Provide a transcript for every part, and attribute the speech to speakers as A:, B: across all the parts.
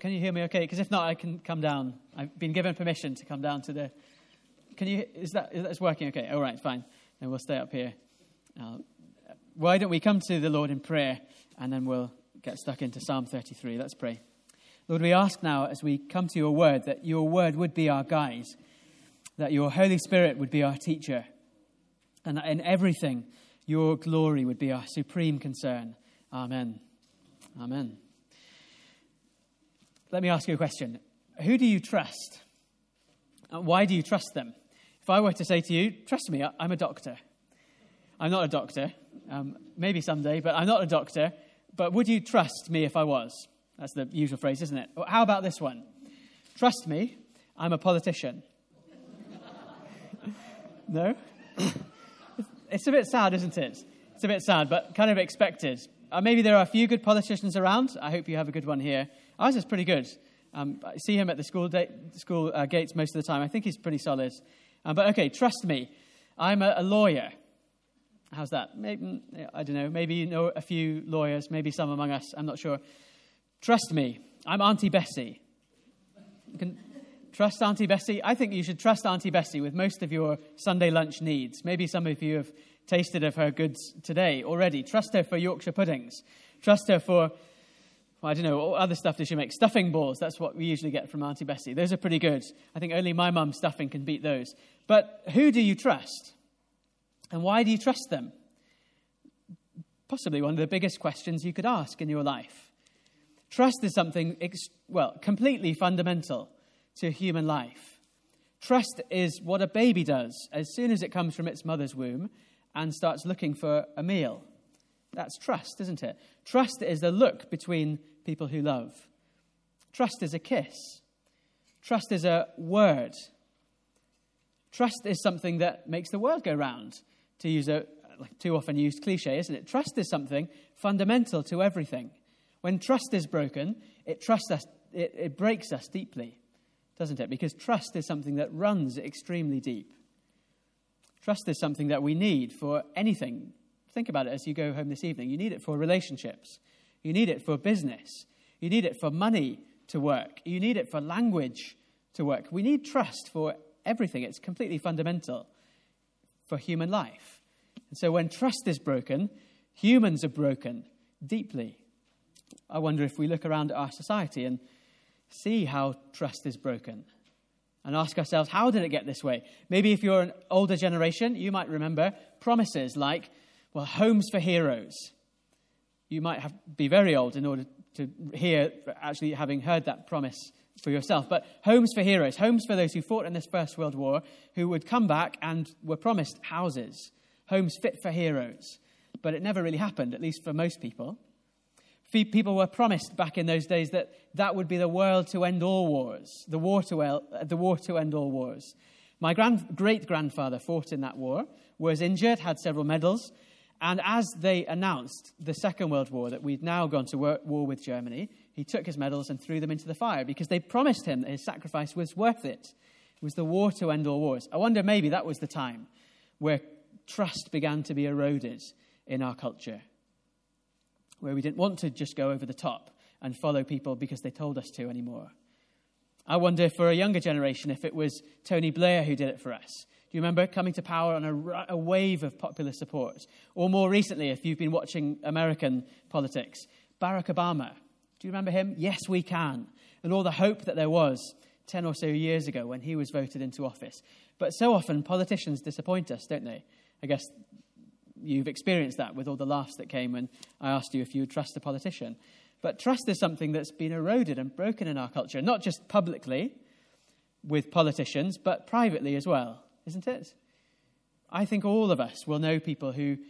A: can you hear me okay? Because if not, I can come down. I've been given permission to come down to the... Is that working okay? All right, fine. Then we'll stay up here. Why don't we come to the Lord in prayer, and then we'll get stuck into Psalm 33. Let's pray. Lord, we ask now as we come to your word that your word would be our guide, that your Holy Spirit would be our teacher, and that in everything your glory would be our supreme concern. Amen. Amen. Let me ask you a question. Who do you trust? And why do you trust them? If I were to say to you, trust me, I'm a doctor. I'm not a doctor. Maybe someday, but I'm not a doctor. But would you trust me if I was? That's the usual phrase, isn't it? How about this one? Trust me, I'm a politician. No? It's a bit sad, isn't it? It's a bit sad, but kind of expected. Maybe there are a few good politicians around. I hope you have a good one here. Ours is pretty good. I see him at the school gates most of the time. I think he's pretty solid. But okay, trust me, I'm a lawyer. How's that? Maybe, I don't know. Maybe you know a few lawyers, maybe some among us. I'm not sure. Trust me, I'm Auntie Bessie. You can trust Auntie Bessie? I think you should trust Auntie Bessie with most of your Sunday lunch needs. Maybe some of you have tasted of her goods today already. Trust her for Yorkshire puddings. Trust her for, I don't know, what other stuff does she make? Stuffing balls. That's what we usually get from Auntie Bessie. Those are pretty good. I think only my mum's stuffing can beat those. But who do you trust? And why do you trust them? Possibly one of the biggest questions you could ask in your life. Trust is something, completely fundamental to human life. Trust is what a baby does as soon as it comes from its mother's womb and starts looking for a meal. That's trust, isn't it? Trust is the look between people who love. Trust is a kiss. Trust is a word. Trust is something that makes the world go round, to use a too often used cliche, isn't it? Trust is something fundamental to everything. When trust is broken, it breaks us deeply, doesn't it? Because trust is something that runs extremely deep. Trust is something that we need for anything. Think about it as you go home this evening. You need it for relationships. You need it for business. You need it for money to work. You need it for language to work. We need trust for everything. It's completely fundamental for human life. And so when trust is broken, humans are broken deeply. I wonder if we look around at our society and see how trust is broken and ask ourselves, how did it get this way? Maybe if you're an older generation, you might remember promises like, homes for heroes. You might be very old in order to hear, actually having heard that promise for yourself. But homes for heroes, homes for those who fought in this First World War, who would come back and were promised houses, homes fit for heroes. But it never really happened, at least for most people. People were promised back in those days that would be the world to end all wars, the war to end all wars. My great-grandfather fought in that war, was injured, had several medals, and as they announced the Second World War, that we'd now gone to war with Germany, he took his medals and threw them into the fire because they promised him that his sacrifice was worth it. It was the war to end all wars. I wonder maybe that was the time where trust began to be eroded in our culture, where we didn't want to just go over the top and follow people because they told us to anymore. I wonder for a younger generation if it was Tony Blair who did it for us. Do you remember coming to power on a wave of popular support? Or more recently, if you've been watching American politics, Barack Obama. Do you remember him? Yes, we can. And all the hope that there was 10 or so years ago when he was voted into office. But so often politicians disappoint us, don't they? I guess you've experienced that with all the laughs that came when I asked you if you would trust a politician. But trust is something that's been eroded and broken in our culture, not just publicly with politicians, but privately as well, isn't it? I think all of us will know people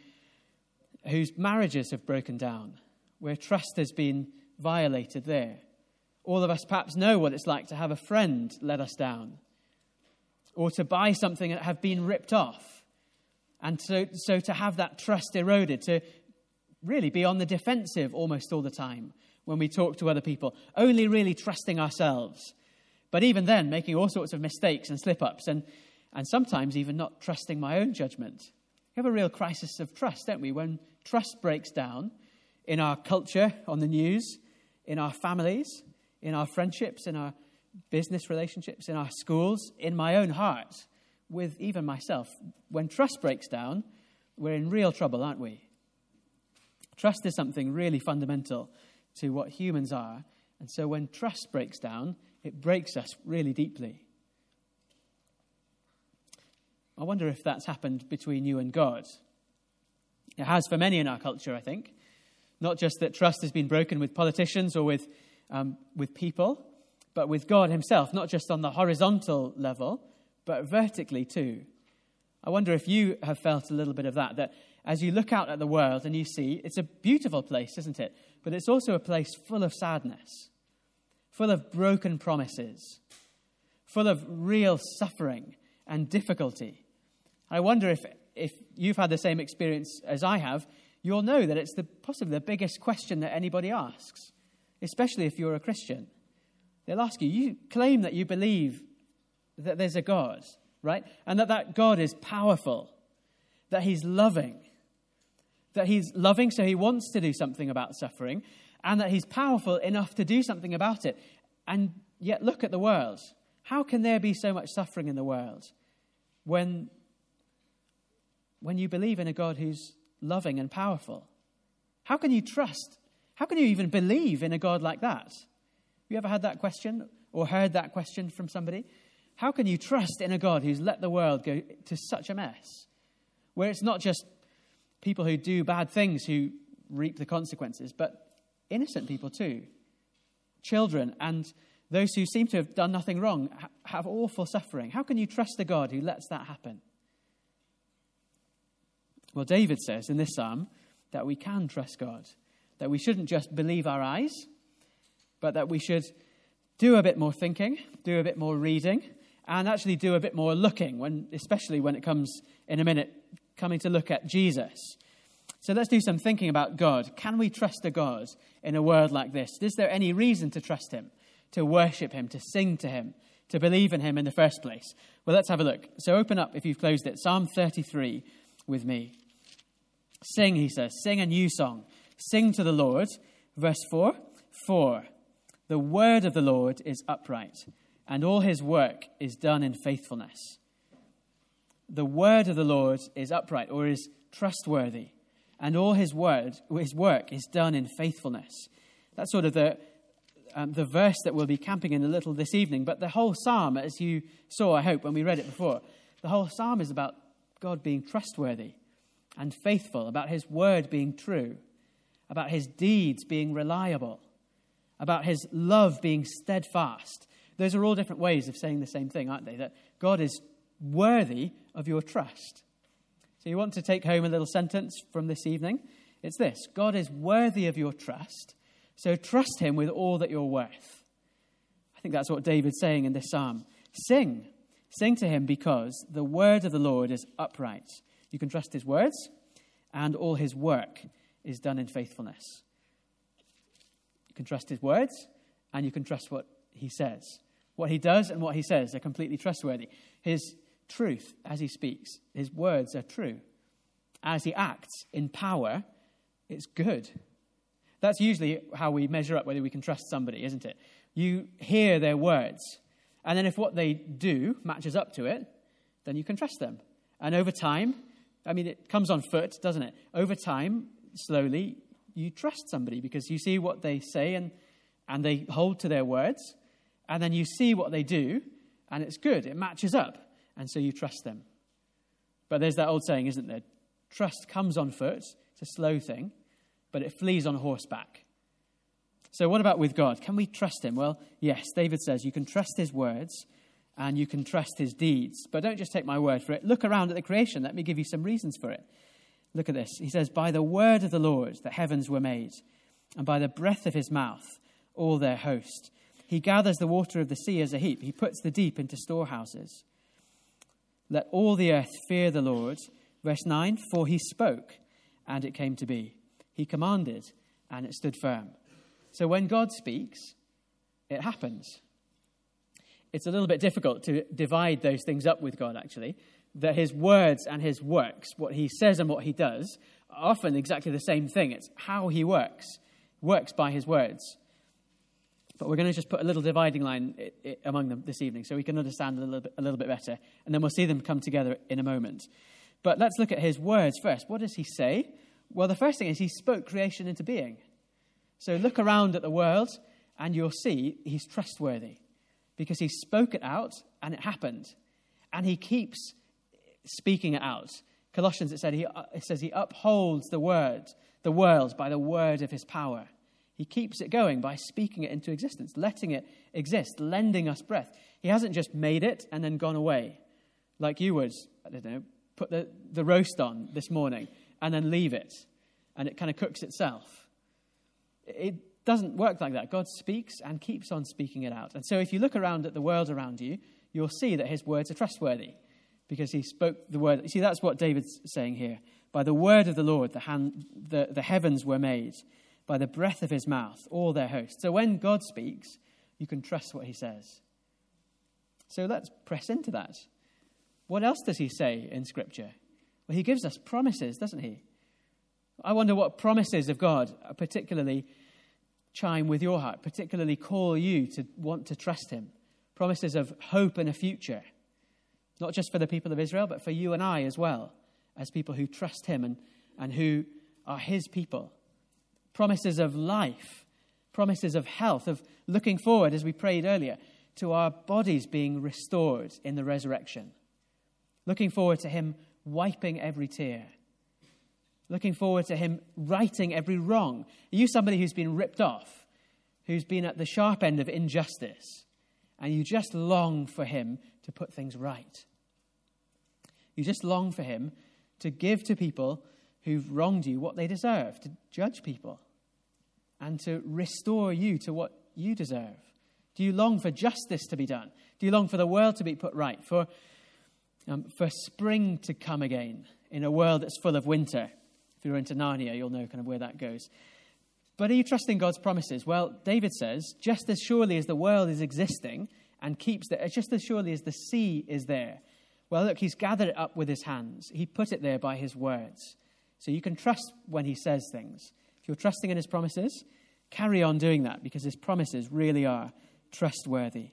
A: whose marriages have broken down, where trust has been violated there. All of us perhaps know what it's like to have a friend let us down, or to buy something and have been ripped off. And so to have that trust eroded, to really be on the defensive almost all the time when we talk to other people, only really trusting ourselves. But even then, making all sorts of mistakes and slip-ups, and sometimes even not trusting my own judgment. We have a real crisis of trust, don't we? When trust breaks down in our culture, on the news, in our families, in our friendships, in our business relationships, in our schools, in my own heart, with even myself. When trust breaks down, we're in real trouble, aren't we? Trust is something really fundamental to what humans are. And so when trust breaks down, it breaks us really deeply. I wonder if that's happened between you and God. It has for many in our culture, I think. Not just that trust has been broken with politicians or with people, but with God himself, not just on the horizontal level, but vertically too. I wonder if you have felt a little bit of that as you look out at the world and you see, it's a beautiful place, isn't it? But it's also a place full of sadness, full of broken promises, full of real suffering and difficulty. I wonder if you've had the same experience as I have, you'll know that it's possibly the biggest question that anybody asks, especially if you're a Christian. They'll ask you, you claim that you believe that there's a God, right? And that God is powerful, that he's loving so he wants to do something about suffering, and that he's powerful enough to do something about it. And yet look at the world. How can there be so much suffering in the world when you believe in a God who's loving and powerful? How can you trust? How can you even believe in a God like that? Have you ever had that question or heard that question from somebody? How can you trust in a God who's let the world go to such a mess, where it's not just people who do bad things who reap the consequences, but innocent people too, children and those who seem to have done nothing wrong have awful suffering? How can you trust a God who lets that happen? Well, David says in this psalm that we can trust God, that we shouldn't just believe our eyes, but that we should do a bit more thinking, do a bit more reading, and actually do a bit more looking, especially when it comes in a minute, coming to look at Jesus. So let's do some thinking about God. Can we trust a God in a world like this? Is there any reason to trust him, to worship him, to sing to him, to believe in him in the first place? Well, let's have a look. So open up, if you've closed it, Psalm 33 with me. Sing, he says, sing a new song. Sing to the Lord. Verse 4, the word of the Lord is upright, and all his work is done in faithfulness. The word of the Lord is upright, or is trustworthy, and all his work is done in faithfulness. That's sort of the verse that we'll be camping in a little this evening. But the whole psalm, as you saw, I hope, when we read it before, the whole psalm is about God being trustworthy and faithful, about his word being true, about his deeds being reliable, about his love being steadfast. Those are all different ways of saying the same thing, aren't they? That God is worthy of your trust. So you want to take home a little sentence from this evening? It's this: God is worthy of your trust, so trust him with all that you're worth. I think that's what David's saying in this psalm. Sing to him, because the word of the Lord is upright. You can trust his words, and all his work is done in faithfulness. You can trust his words, and you can trust what he says. What he does and what he says are completely trustworthy. His truth as he speaks, his words are true. As he acts in power, it's good. That's usually how we measure up whether we can trust somebody, isn't it? You hear their words, and then if what they do matches up to it, then you can trust them. And over time, it comes on foot, doesn't it? Over time, slowly, you trust somebody because you see what they say and they hold to their words, and then you see what they do, and it's good. It matches up. And so you trust them. But there's that old saying, isn't there? Trust comes on foot. It's a slow thing, but it flees on horseback. So what about with God? Can we trust him? Well, yes, David says you can trust his words and you can trust his deeds. But don't just take my word for it. Look around at the creation. Let me give you some reasons for it. Look at this. He says, by the word of the Lord the heavens were made, and by the breath of his mouth all their host. He gathers the water of the sea as a heap. He puts the deep into storehouses. Let all the earth fear the Lord. Verse 9, for he spoke, and it came to be. He commanded, and it stood firm. So when God speaks, it happens. It's a little bit difficult to divide those things up with God, actually. That his words and his works, what he says and what he does, are often exactly the same thing. It's how he works by his words. But we're going to just put a little dividing line among them this evening so we can understand a little bit better. And then we'll see them come together in a moment. But let's look at his words first. What does he say? Well, the first thing is he spoke creation into being. So look around at the world and you'll see he's trustworthy because he spoke it out and it happened. And he keeps speaking it out. Colossians, it says he upholds the world by the word of his power. He keeps it going by speaking it into existence, letting it exist, lending us breath. He hasn't just made it and then gone away like you would, I don't know, put the roast on this morning and then leave it and it kind of cooks itself. It doesn't work like that. God speaks and keeps on speaking it out. And so if you look around at the world around you, you'll see that his words are trustworthy because he spoke the word. You see, that's what David's saying here. By the word of the Lord, the heavens were made. By the breath of his mouth, all their hosts. So when God speaks, you can trust what he says. So let's press into that. What else does he say in Scripture? Well, he gives us promises, doesn't he? I wonder what promises of God particularly chime with your heart, particularly call you to want to trust him. Promises of hope and a future. Not just for the people of Israel, but for you and I as well, as people who trust him and who are his people. Promises of life, promises of health, of looking forward, as we prayed earlier, to our bodies being restored in the resurrection. Looking forward to him wiping every tear. Looking forward to him righting every wrong. Are you somebody who's been ripped off, who's been at the sharp end of injustice, and you just long for him to put things right? You just long for him to give to people who've wronged you what they deserve, to judge people, and to restore you to what you deserve. Do you long for justice to be done? Do you long for the world to be put right? For spring to come again in a world that's full of winter? If you're into Narnia, you'll know kind of where that goes. But are you trusting God's promises? Well, David says, just as surely as the world is existing and keeps there, just as surely as the sea is there. Well, look, he's gathered it up with his hands. He put it there by his words. So you can trust when he says things. If you're trusting in his promises, carry on doing that because his promises really are trustworthy.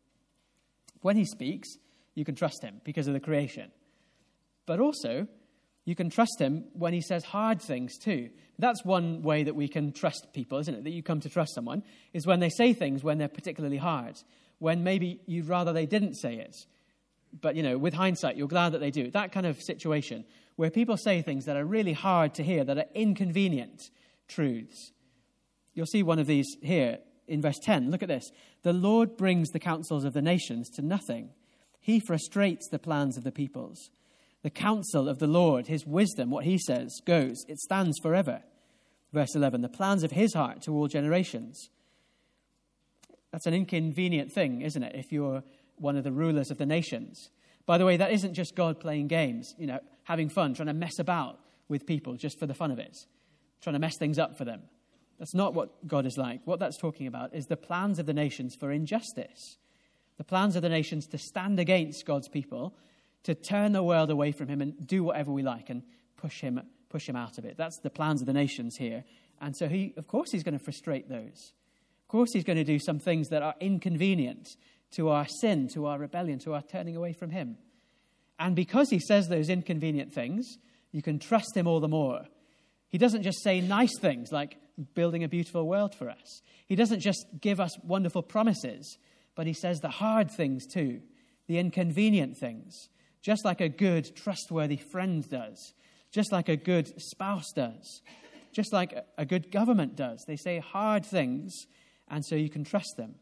A: When he speaks, you can trust him because of the creation. But also, you can trust him when he says hard things too. That's one way that we can trust people, isn't it? That you come to trust someone is when they say things when they're particularly hard, when maybe you'd rather they didn't say it. But, with hindsight, you're glad that they do. That kind of situation where people say things that are really hard to hear, that are inconvenient truths. You'll see one of these here in verse 10. Look at this. The Lord brings the counsels of the nations to nothing. He frustrates the plans of the peoples. The counsel of the Lord, his wisdom, what he says, goes. It stands forever. Verse 11. The plans of his heart to all generations. That's an inconvenient thing, isn't it, if you're one of the rulers of the nations. By the way, that isn't just God playing games, having fun, trying to mess about with people just for the fun of it, trying to mess things up for them. That's not what God is like. What that's talking about is the plans of the nations for injustice. The plans of the nations to stand against God's people, to turn the world away from him and do whatever we like and push him out of it. That's the plans of the nations here. And so of course he's going to frustrate those. Of course he's going to do some things that are inconvenient to our sin, to our rebellion, to our turning away from him. And because he says those inconvenient things, you can trust him all the more. He doesn't just say nice things like building a beautiful world for us. He doesn't just give us wonderful promises, but he says the hard things too, the inconvenient things, just like a good, trustworthy friend does, just like a good spouse does, just like a good government does. They say hard things, and so you can trust them.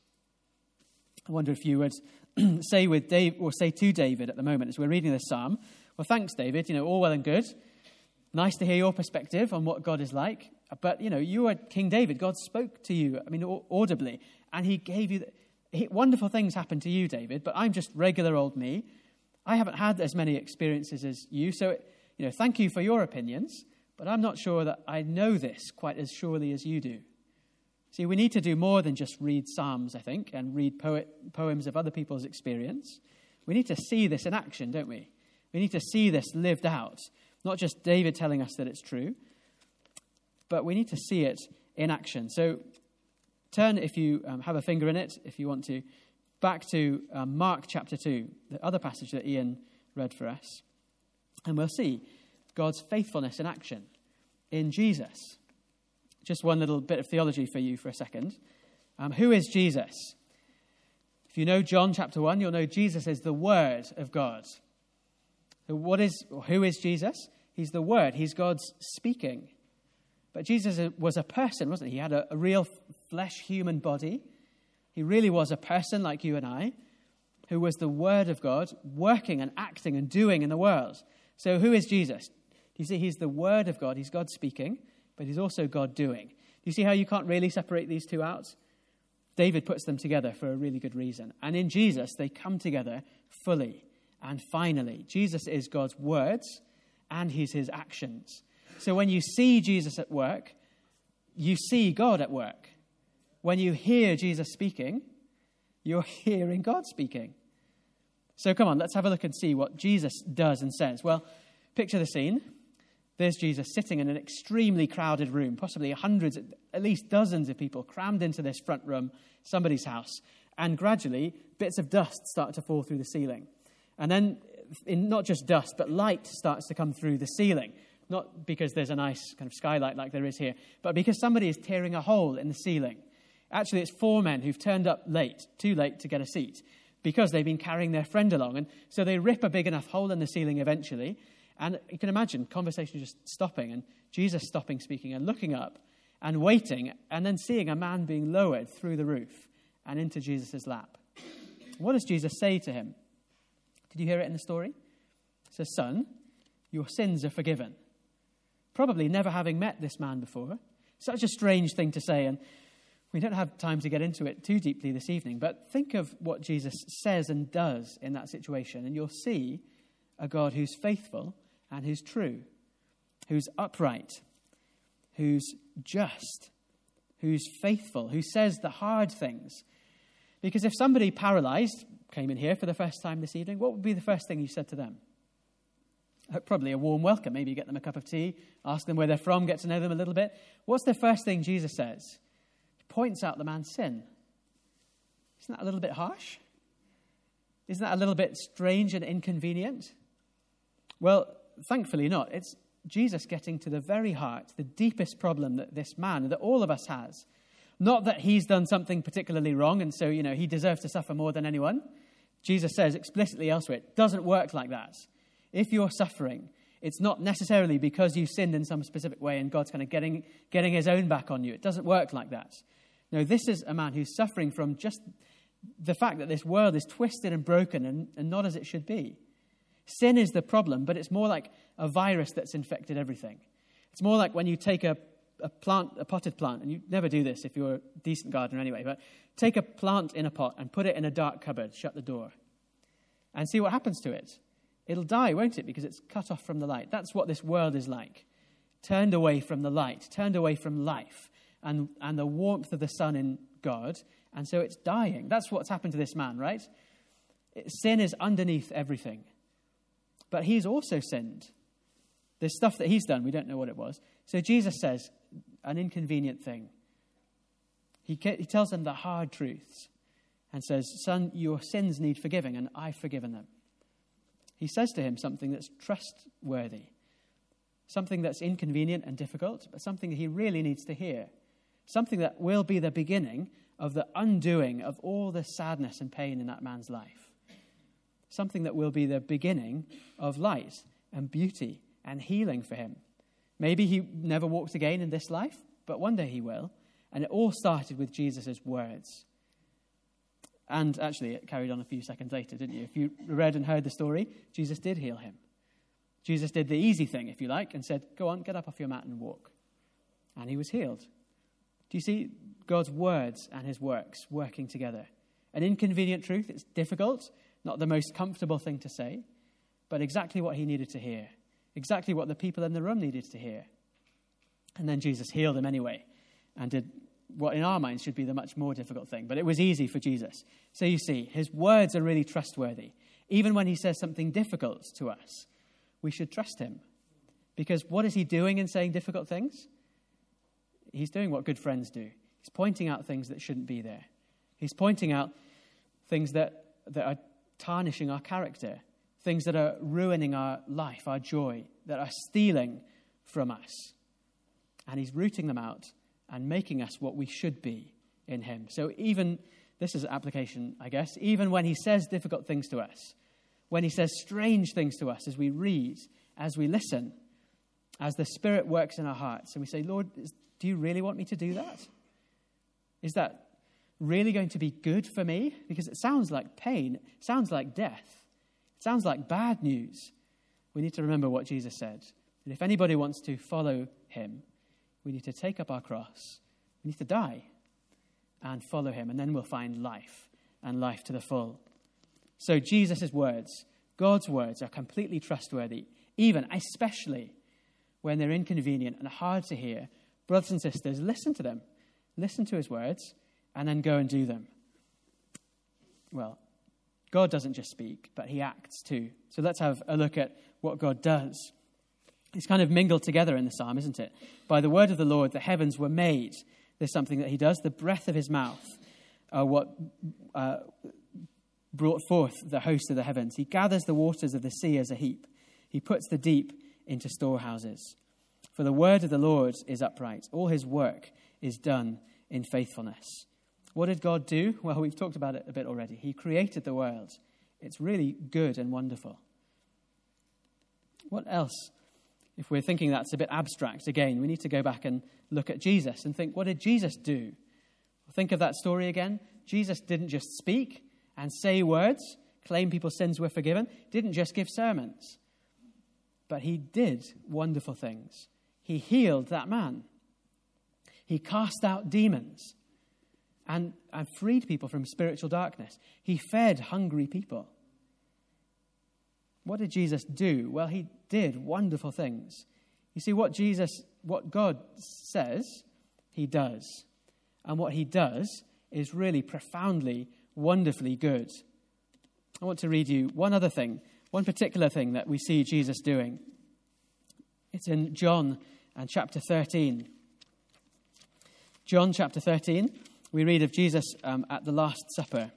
A: I wonder if you would say with Dave, or say to David at the moment as we're reading this psalm, well, thanks, David, all well and good. Nice to hear your perspective on what God is like. But, you are King David. God spoke to you, audibly, and he gave you wonderful things happened to you, David, but I'm just regular old me. I haven't had as many experiences as you, so, thank you for your opinions, but I'm not sure that I know this quite as surely as you do. See, we need to do more than just read psalms, I think, and read poems of other people's experience. We need to see this in action, don't we? We need to see this lived out. Not just David telling us that it's true, but we need to see it in action. So Turn, if you have a finger in it, if you want to, back to Mark chapter 2, the other passage that Ian read for us. And we'll see God's faithfulness in action in Jesus. Just one little bit of theology for you for a second. Who is Jesus? If you know John chapter 1, you'll know Jesus is the Word of God. So who is Jesus? He's the Word. He's God's speaking. But Jesus was a person, wasn't he? He had a real flesh human body. He really was a person like you and I, who was the Word of God, working and acting and doing in the world. So who is Jesus? You see, he's the Word of God. He's God speaking, but he's also God doing. Do you see how you can't really separate these two out? David puts them together for a really good reason. And in Jesus, they come together fully and finally. Jesus is God's words and he's his actions. So when you see Jesus at work, you see God at work. When you hear Jesus speaking, you're hearing God speaking. So come on, let's have a look and see what Jesus does and says. Well, picture the scene. There's Jesus sitting in an extremely crowded room, possibly hundreds, at least dozens of people crammed into this front room, somebody's house. And gradually, bits of dust start to fall through the ceiling. And then, not just dust, but light starts to come through the ceiling. Not because there's a nice kind of skylight like there is here, but because somebody is tearing a hole in the ceiling. Actually, it's 4 men who've turned up late, too late to get a seat, because they've been carrying their friend along. And so they rip a big enough hole in the ceiling eventually. And you can imagine conversation just stopping and Jesus stopping speaking and looking up and waiting and then seeing a man being lowered through the roof and into Jesus' lap. What does Jesus say to him? Did you hear it in the story? It says, "Son, your sins are forgiven." Probably never having met this man before. Such a strange thing to say, and we don't have time to get into it too deeply this evening, but think of what Jesus says and does in that situation, and you'll see a God who's faithful and who's true, who's upright, who's just, who's faithful, who says the hard things. Because if somebody paralyzed came in here for the first time this evening, what would be the first thing you said to them? Probably a warm welcome. Maybe you get them a cup of tea, ask them where they're from, get to know them a little bit. What's the first thing Jesus says? He points out the man's sin. Isn't that a little bit harsh? Isn't that a little bit strange and inconvenient? Well, thankfully not. It's Jesus getting to the very heart, the deepest problem that this man, that all of us has. Not that he's done something particularly wrong and so, he deserves to suffer more than anyone. Jesus says explicitly elsewhere, it doesn't work like that. If you're suffering, it's not necessarily because you sinned in some specific way and God's kind of getting his own back on you. It doesn't work like that. No, this is a man who's suffering from just the fact that this world is twisted and broken and not as it should be. Sin is the problem, but it's more like a virus that's infected everything. It's more like when you take a potted plant, and you never do this if you're a decent gardener anyway, but take a plant in a pot and put it in a dark cupboard, shut the door, and see what happens to it. It'll die, won't it? Because it's cut off from the light. That's what this world is like. Turned away from the light, turned away from life and the warmth of the sun in God. And so it's dying. That's what's happened to this man, right? Sin is underneath everything. But he's also sinned. There's stuff that he's done. We don't know what it was. So Jesus says an inconvenient thing. He tells them the hard truths and says, "Son, your sins need forgiving, and I've forgiven them." He says to him something that's trustworthy, something that's inconvenient and difficult, but something he really needs to hear, something that will be the beginning of the undoing of all the sadness and pain in that man's life, something that will be the beginning of light and beauty and healing for him. Maybe he never walks again in this life, but one day he will, and it all started with Jesus' words. And actually, it carried on a few seconds later, didn't you? If you read and heard the story, Jesus did heal him. Jesus did the easy thing, if you like, and said, "Go on, get up off your mat and walk." And he was healed. Do you see God's words and his works working together? An inconvenient truth, it's difficult, not the most comfortable thing to say, but exactly what he needed to hear, exactly what the people in the room needed to hear. And then Jesus healed him anyway and did what in our minds should be the much more difficult thing. But it was easy for Jesus. So you see, his words are really trustworthy. Even when he says something difficult to us, we should trust him. Because what is he doing in saying difficult things? He's doing what good friends do. He's pointing out things that shouldn't be there. He's pointing out things that are tarnishing our character, things that are ruining our life, our joy, that are stealing from us. And he's rooting them out and making us what we should be in him. So even, this is application, I guess, even when he says difficult things to us, when he says strange things to us as we read, as we listen, as the Spirit works in our hearts, and we say, Lord, do you really want me to do that? Is that really going to be good for me? Because it sounds like pain. It sounds like death. It sounds like bad news. We need to remember what Jesus said. And if anybody wants to follow him, we need to take up our cross. We need to die and follow him. And then we'll find life and life to the full. So Jesus' words, God's words, are completely trustworthy, even, especially when they're inconvenient and hard to hear. Brothers and sisters, listen to them. Listen to his words, and then go and do them. Well, God doesn't just speak, but he acts too. So let's have a look at what God does. It's kind of mingled together in the psalm, isn't it? By the word of the Lord, the heavens were made. There's something that he does. The breath of his mouth are what brought forth the host of the heavens. He gathers the waters of the sea as a heap. He puts the deep into storehouses. For the word of the Lord is upright. All his work is done in faithfulness. What did God do? Well, we've talked about it a bit already. He created the world. It's really good and wonderful. What else? If we're thinking that's a bit abstract, again, we need to go back and look at Jesus and think, what did Jesus do? Think of that story again. Jesus didn't just speak and say words, claim people's sins were forgiven. Didn't just give sermons. But he did wonderful things. He healed that man. He cast out demons and freed people from spiritual darkness. He fed hungry people. What did Jesus do? Well, he did wonderful things. You see, what God says, he does. And what he does is really profoundly, wonderfully good. I want to read you one other thing, one particular thing that we see Jesus doing. It's in John and chapter 13. John chapter 13, we read of Jesus at the Last Supper.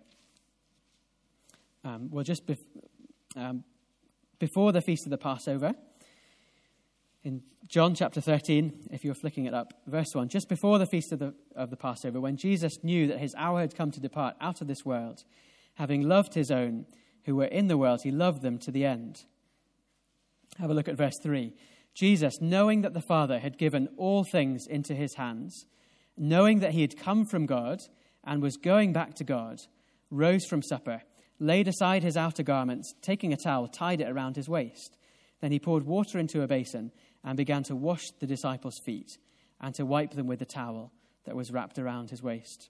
A: Before the feast of the Passover, in John chapter 13, if you're flicking it up, verse 1, just before the feast of the Passover, when Jesus knew that his hour had come to depart out of this world, having loved his own who were in the world, he loved them to the end. Have a look at verse 3. Jesus, knowing that the Father had given all things into his hands, knowing that he had come from God and was going back to God, rose from supper, laid aside his outer garments, taking a towel, tied it around his waist. Then he poured water into a basin and began to wash the disciples' feet and to wipe them with the towel that was wrapped around his waist.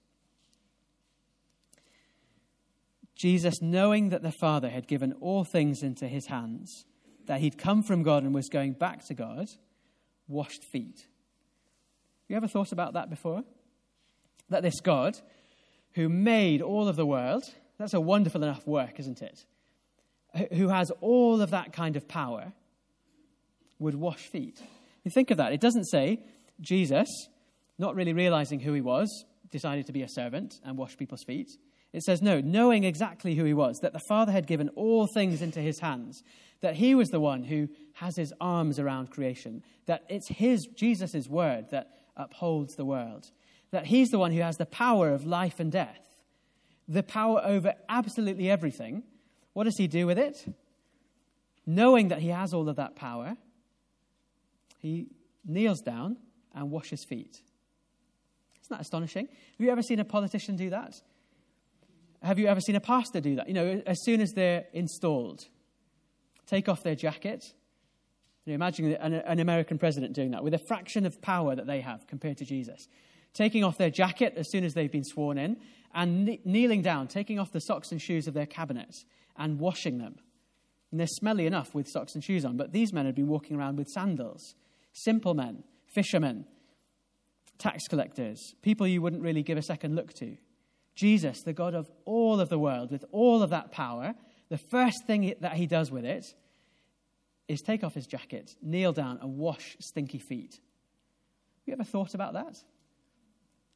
A: Jesus, knowing that the Father had given all things into his hands, that he'd come from God and was going back to God, washed feet. You ever thought about that before? That this God, who made all of the world, that's a wonderful enough work, isn't it? Who has all of that kind of power, would wash feet. You think of that. It doesn't say Jesus, not really realizing who he was, decided to be a servant and wash people's feet. It says, no, knowing exactly who he was, that the Father had given all things into his hands, that he was the one who has his arms around creation, that it's Jesus' word that upholds the world, that he's the one who has the power of life and death, the power over absolutely everything. What does he do with it? Knowing that he has all of that power, he kneels down and washes feet. Isn't that astonishing? Have you ever seen a politician do that? Have you ever seen a pastor do that? You know, as soon as they're installed, take off their jacket. Imagine an American president doing that with a fraction of power that they have compared to Jesus. Taking off their jacket as soon as they've been sworn in and kneeling down, taking off the socks and shoes of their cabinet and washing them. And they're smelly enough with socks and shoes on, but these men had been walking around with sandals. Simple men, fishermen, tax collectors, people you wouldn't really give a second look to. Jesus, the God of all of the world, with all of that power, the first thing that he does with it is take off his jacket, kneel down and wash stinky feet. Have you ever thought about that?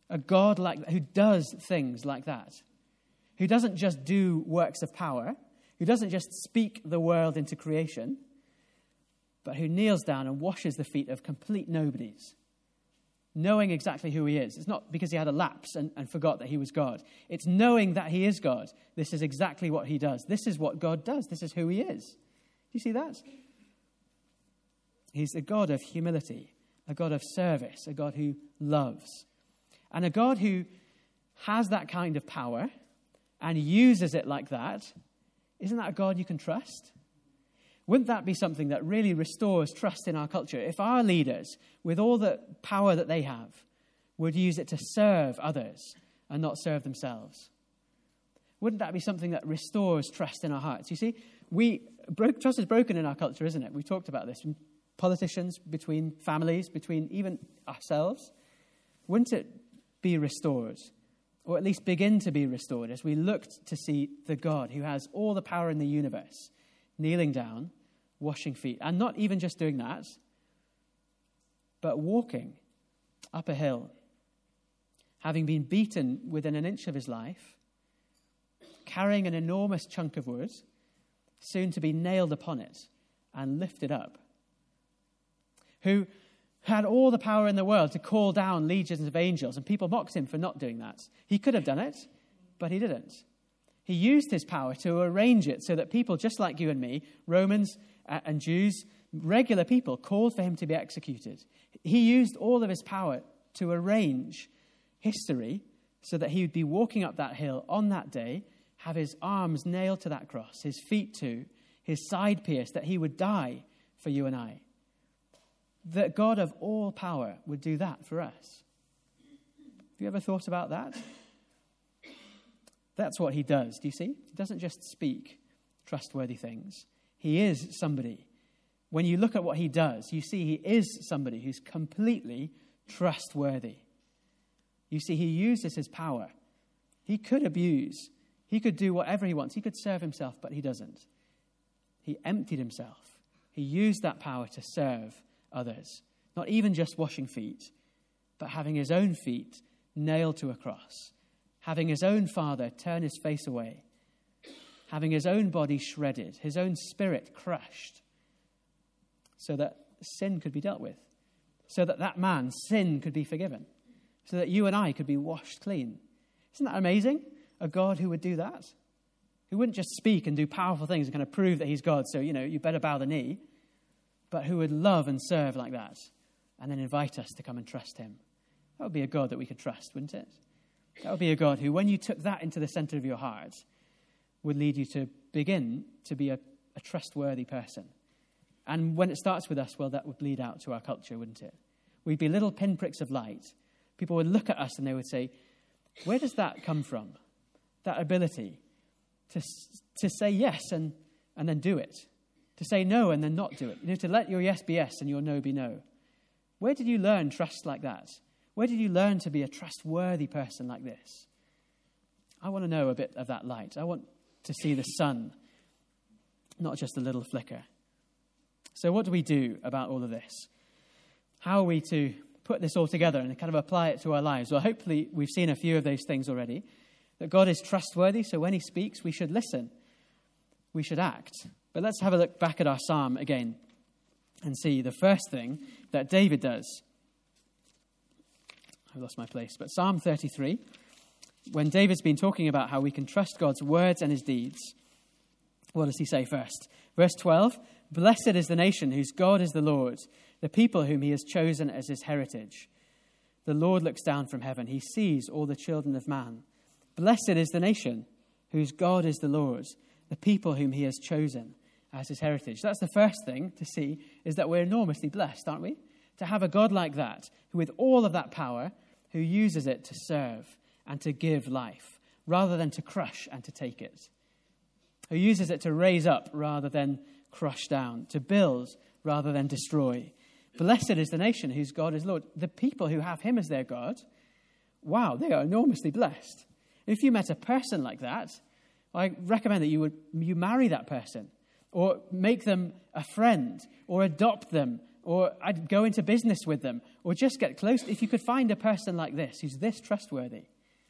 A: A God like that, who does things like that. Who doesn't just do works of power. Who doesn't just speak the world into creation. But who kneels down and washes the feet of complete nobodies. Knowing exactly who he is. It's not because he had a lapse and forgot that he was God. It's knowing that he is God. This is exactly what he does. This is what God does. This is who he is. Do you see that? He's a God of humility, a God of service, a God who loves, and a God who has that kind of power and uses it like that. Isn't that a God you can trust? Wouldn't that be something that really restores trust in our culture? If our leaders, with all the power that they have, would use it to serve others and not serve themselves? Wouldn't that be something that restores trust in our hearts? You see, trust is broken in our culture, isn't it? We've talked about this. Politicians, between families, between even ourselves. Wouldn't it be restored? Or at least begin to be restored as we looked to see the God who has all the power in the universe, kneeling down, washing feet, and not even just doing that, but walking up a hill, having been beaten within an inch of his life, carrying an enormous chunk of wood, soon to be nailed upon it and lifted up, who had all the power in the world to call down legions of angels, and people mocked him for not doing that. He could have done it, but he didn't. He used his power to arrange it so that people just like you and me, Romans and Jews, regular people, called for him to be executed. He used all of his power to arrange history so that he would be walking up that hill on that day, have his arms nailed to that cross, his feet too, his side pierced, that he would die for you and I. That God of all power would do that for us. Have you ever thought about that? That's what he does, do you see? He doesn't just speak trustworthy things. He is somebody. When you look at what he does, you see he is somebody who's completely trustworthy. You see, he uses his power. He could abuse. He could do whatever he wants. He could serve himself, but he doesn't. He emptied himself. He used that power to serve others. Not even just washing feet, but having his own feet nailed to a cross. Having his own Father turn his face away. Having his own body shredded. His own spirit crushed. So that sin could be dealt with. So that that man's sin could be forgiven. So that you and I could be washed clean. Isn't that amazing? A God who would do that. Who wouldn't just speak and do powerful things and kind of prove that he's God. So, you better bow the knee. But who would love and serve like that. And then invite us to come and trust him. That would be a God that we could trust, wouldn't it? That would be a God who, when you took that into the center of your heart, would lead you to begin to be a trustworthy person. And when it starts with us, well, that would bleed out to our culture, wouldn't it? We'd be little pinpricks of light. People would look at us and they would say, where does that come from? That ability to say yes and then do it. To say no and then not do it. To let your yes be yes and your no be no. Where did you learn trust like that? Where did you learn to be a trustworthy person like this? I want to know a bit of that light. I want to see the sun, not just a little flicker. So what do we do about all of this? How are we to put this all together and kind of apply it to our lives? Well, hopefully we've seen a few of those things already. That God is trustworthy, so when he speaks, we should listen. We should act. But let's have a look back at our psalm again and see the first thing that David does. I've lost my place. But Psalm 33, when David's been talking about how we can trust God's words and his deeds, what does he say first? Verse 12, blessed is the nation whose God is the Lord, the people whom he has chosen as his heritage. The Lord looks down from heaven. He sees all the children of man. Blessed is the nation whose God is the Lord, the people whom he has chosen as his heritage. That's the first thing to see, is that we're enormously blessed, aren't we? To have a God like that, who with all of that power, who uses it to serve and to give life, rather than to crush and to take it. Who uses it to raise up rather than crush down, to build rather than destroy. Blessed is the nation whose God is Lord. The people who have him as their God, wow, they are enormously blessed. If you met a person like that, I recommend that you marry that person, or make them a friend, or adopt them, or I'd go into business with them, or just get close. If you could find a person like this, who's this trustworthy,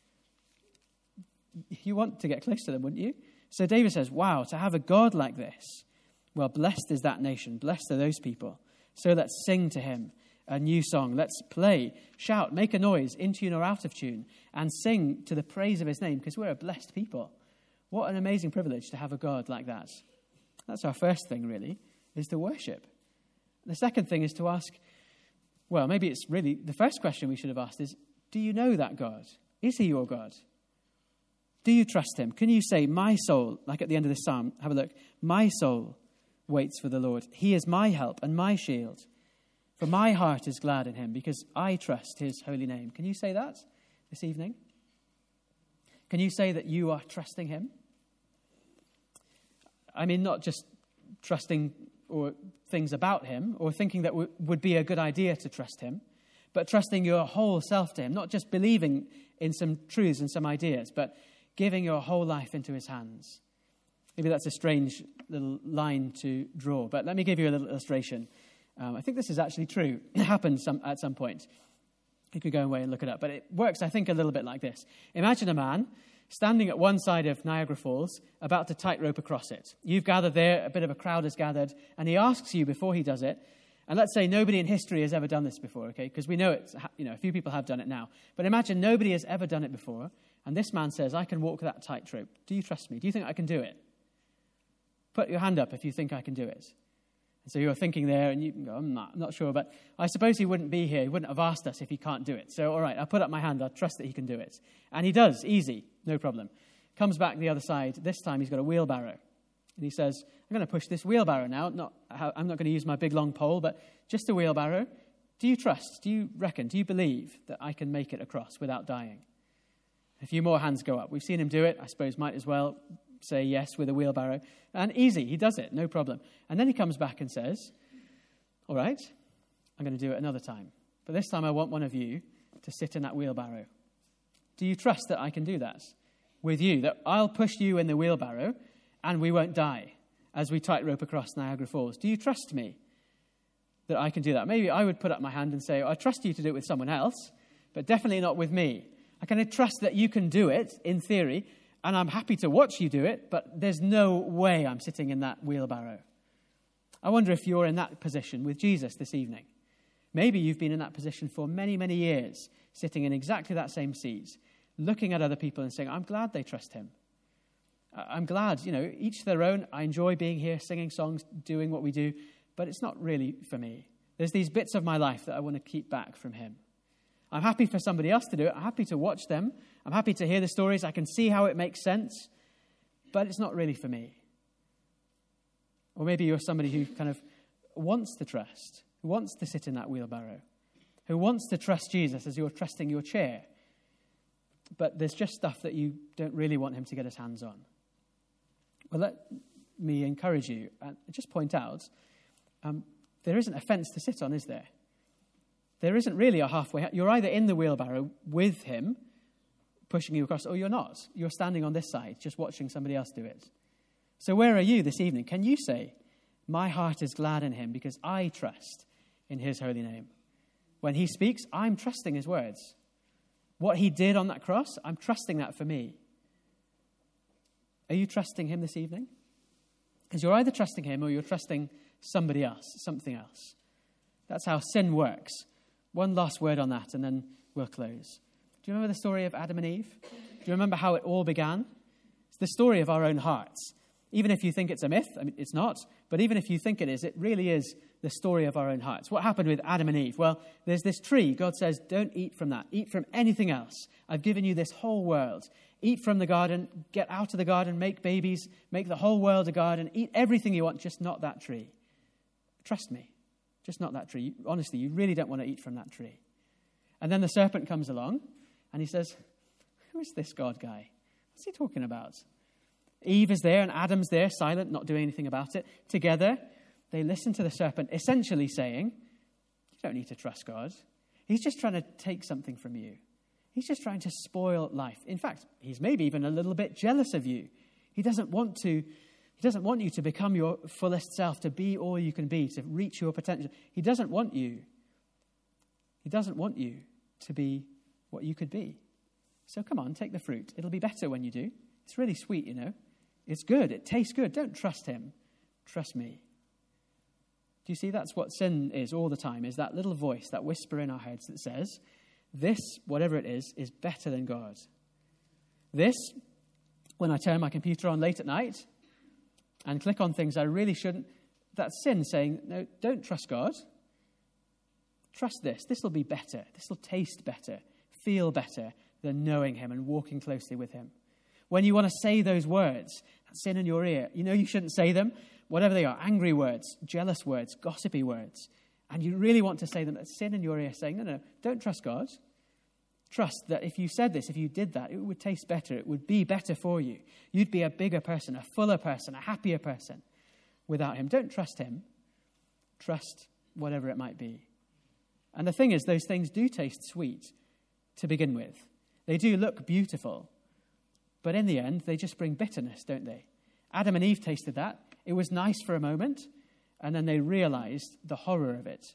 A: you want to get close to them, wouldn't you? So David says, wow, to have a God like this, well, blessed is that nation, blessed are those people. So let's sing to him a new song. Let's play, shout, make a noise, in tune or out of tune, and sing to the praise of his name, because we're a blessed people. What an amazing privilege to have a God like that. That's our first thing, really, is to worship. The second thing is to ask, well, maybe it's really the first question we should have asked is, do you know that God? Is he your God? Do you trust him? Can you say, my soul, like at the end of this psalm, have a look, my soul waits for the Lord. He is my help and my shield. For my heart is glad in him because I trust his holy name. Can you say that this evening? Can you say that you are trusting him? I mean, not just trusting or things about him or thinking that would be a good idea to trust him, but trusting your whole self to him, not just believing in some truths and some ideas, but giving your whole life into his hands. Maybe that's a strange little line to draw, but let me give you a little illustration. I think this is actually true. It happened at some point. You could go away and look it up, but it works, I think, a little bit like this. Imagine a man standing at one side of Niagara Falls, about to tightrope across it. You've gathered there, a bit of a crowd has gathered, and he asks you before he does it, and let's say nobody in history has ever done this before, okay? Because we know it's, a few people have done it now. But imagine nobody has ever done it before, and this man says, I can walk that tightrope. Do you trust me? Do you think I can do it? Put your hand up if you think I can do it. And so you're thinking there, and you can go, I'm not sure, but I suppose he wouldn't be here. He wouldn't have asked us if he can't do it. So, all right, I'll put up my hand. I'll trust that he can do it. And he does, easy, no problem. Comes back the other side. This time he's got a wheelbarrow. And he says, I'm going to push this wheelbarrow now. I'm not going to use my big long pole, but just a wheelbarrow. Do you trust? Do you reckon? Do you believe that I can make it across without dying? A few more hands go up. We've seen him do it. I suppose might as well say yes with a wheelbarrow. And easy, he does it, no problem. And then he comes back and says, all right, I'm going to do it another time. But this time I want one of you to sit in that wheelbarrow. Do you trust that I can do that with you? That I'll push you in the wheelbarrow and we won't die as we tightrope across Niagara Falls. Do you trust me that I can do that? Maybe I would put up my hand and say, I trust you to do it with someone else, but definitely not with me. I can trust that you can do it in theory, and I'm happy to watch you do it, but there's no way I'm sitting in that wheelbarrow. I wonder if you're in that position with Jesus this evening. Maybe you've been in that position for many, many years, sitting in exactly that same seat, looking at other people and saying, I'm glad they trust him. I'm glad, each their own. I enjoy being here, singing songs, doing what we do, but it's not really for me. There's these bits of my life that I want to keep back from him. I'm happy for somebody else to do it. I'm happy to watch them. I'm happy to hear the stories. I can see how it makes sense, but it's not really for me. Or maybe you're somebody who kind of wants to trust, who wants to sit in that wheelbarrow, who wants to trust Jesus as you're trusting your chair, but there's just stuff that you don't really want him to get his hands on. Well, let me encourage you and just point out, there isn't a fence to sit on, is there? There isn't really a halfway. You're either in the wheelbarrow with him, pushing you across, or you're not. You're standing on this side, just watching somebody else do it. So where are you this evening? Can you say, my heart is glad in him because I trust in his holy name? When he speaks, I'm trusting his words. What he did on that cross, I'm trusting that for me. Are you trusting him this evening? Because you're either trusting him or you're trusting somebody else, something else. That's how sin works. One last word on that, and then we'll close. Do you remember the story of Adam and Eve? Do you remember how it all began? It's the story of our own hearts. Even if you think it's a myth, I mean, it's not, but even if you think it is, it really is the story of our own hearts. What happened with Adam and Eve? Well, there's this tree. God says, don't eat from that. Eat from anything else. I've given you this whole world. Eat from the garden, get out of the garden, make babies, make the whole world a garden, eat everything you want, just not that tree. Trust me. Just not that tree. Honestly, you really don't want to eat from that tree. And then the serpent comes along and he says, who is this God guy? What's he talking about? Eve is there and Adam's there, silent, not doing anything about it. Together, they listen to the serpent, essentially saying, you don't need to trust God. He's just trying to take something from you. He's just trying to spoil life. In fact, he's maybe even a little bit jealous of you. He doesn't want to He doesn't want you to become your fullest self, to be all you can be, to reach your potential. He doesn't want you. He doesn't want you to be what you could be. So come on, take the fruit. It'll be better when you do. It's really sweet, you know. It's good. It tastes good. Don't trust him. Trust me. Do you see that's what sin is all the time, is that little voice, that whisper in our heads that says, this, whatever it is better than God. This, when I turn my computer on late at night and click on things I really shouldn't, that's sin saying, no, don't trust God. Trust this. This will be better. This will taste better, feel better than knowing him and walking closely with him. When you want to say those words, that sin in your ear, you know you shouldn't say them, whatever they are, angry words, jealous words, gossipy words, and you really want to say them, that sin in your ear saying, no, don't trust God. Trust that if you said this, if you did that, it would taste better. It would be better for you. You'd be a bigger person, a fuller person, a happier person without him. Don't trust him. Trust whatever it might be. And the thing is, those things do taste sweet to begin with. They do look beautiful. But in the end, they just bring bitterness, don't they? Adam and Eve tasted that. It was nice for a moment, and then they realized the horror of it.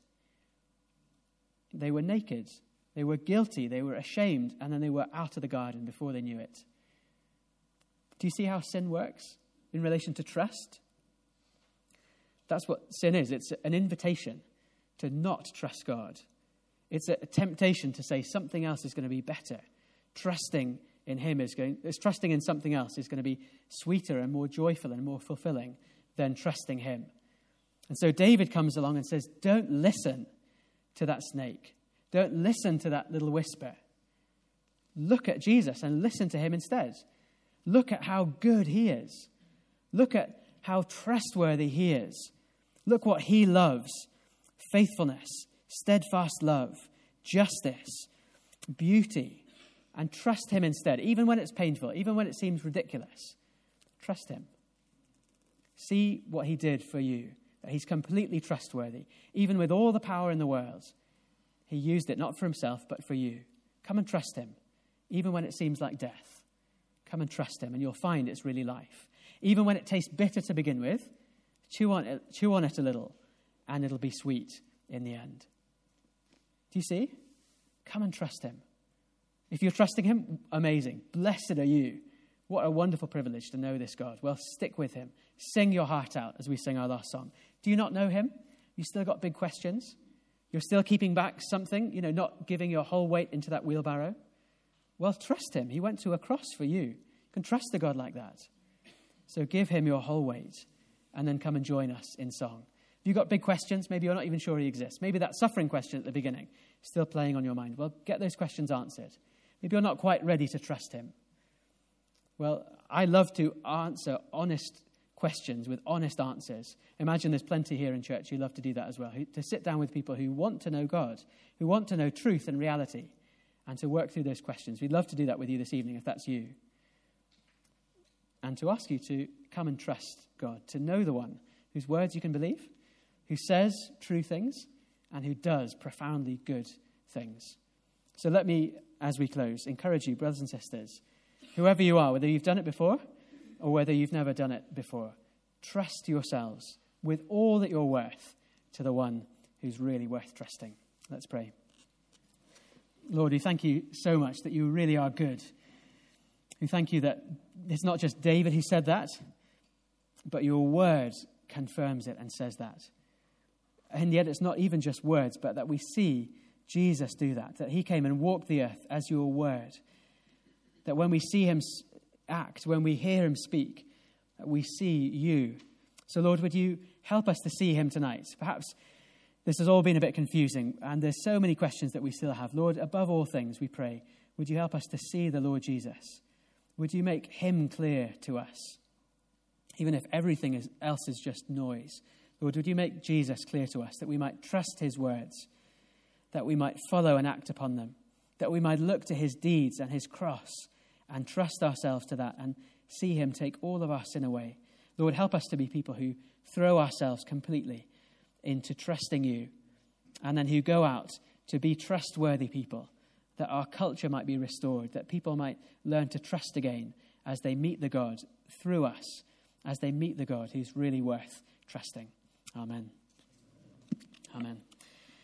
A: They were naked. They were guilty. They were ashamed, and then they were out of the garden before they knew it. Do you see how sin works in relation to trust? That's what sin is. It's an invitation to not trust God. It's a temptation to say something else is going to be better. Trusting in him trusting in something else is going to be sweeter and more joyful and more fulfilling than trusting him. And so David comes along and says, don't listen to that snake. Don't listen to that little whisper. Look at Jesus and listen to him instead. Look at how good he is. Look at how trustworthy he is. Look what he loves. Faithfulness, steadfast love, justice, beauty. And trust him instead, even when it's painful, even when it seems ridiculous. Trust him. See what he did for you, that he's completely trustworthy. Even with all the power in the world, he used it not for himself, but for you. Come and trust him, even when it seems like death. Come and trust him, and you'll find it's really life. Even when it tastes bitter to begin with, chew on it a little, and it'll be sweet in the end. Do you see? Come and trust him. If you're trusting him, amazing. Blessed are you. What a wonderful privilege to know this God. Well, stick with him. Sing your heart out as we sing our last song. Do you not know him? You still got big questions? You're still keeping back something, not giving your whole weight into that wheelbarrow? Well, trust him. He went to a cross for you. You can trust a God like that. So give him your whole weight and then come and join us in song. If you've got big questions, maybe you're not even sure he exists. Maybe that suffering question at the beginning is still playing on your mind. Well, get those questions answered. Maybe you're not quite ready to trust him. Well, I love to answer honest questions with honest answers. Imagine there's plenty here in church who love to do that as well, to sit down with people who want to know God, who want to know truth and reality, and to work through those questions. We'd love to do that with you this evening, if that's you. And to ask you to come and trust God, to know the one whose words you can believe, who says true things, and who does profoundly good things. So let me, as we close, encourage you, brothers and sisters, whoever you are, whether you've done it before or whether you've never done it before, trust yourselves with all that you're worth to the one who's really worth trusting. Let's pray. Lord, we thank you so much that you really are good. We thank you that it's not just David who said that, but your word confirms it and says that. And yet it's not even just words, but that we see Jesus do that he came and walked the earth as your word. That when we see him act, when we hear him speak, that we see you. So Lord, would you help us to see him tonight? Perhaps this has all been a bit confusing, and there's so many questions that we still have. Lord, above all things, we pray, would you help us to see the Lord Jesus? Would you make him clear to us? Even if everything else is just noise. Lord, would you make Jesus clear to us, that we might trust his words, that we might follow and act upon them, that we might look to his deeds and his cross and trust ourselves to that and see him take all of our sin away. Lord, help us to be people who throw ourselves completely into trusting you, and then who go out to be trustworthy people, that our culture might be restored, that people might learn to trust again as they meet the God through us as they meet the God who's really worth trusting. Amen. Amen.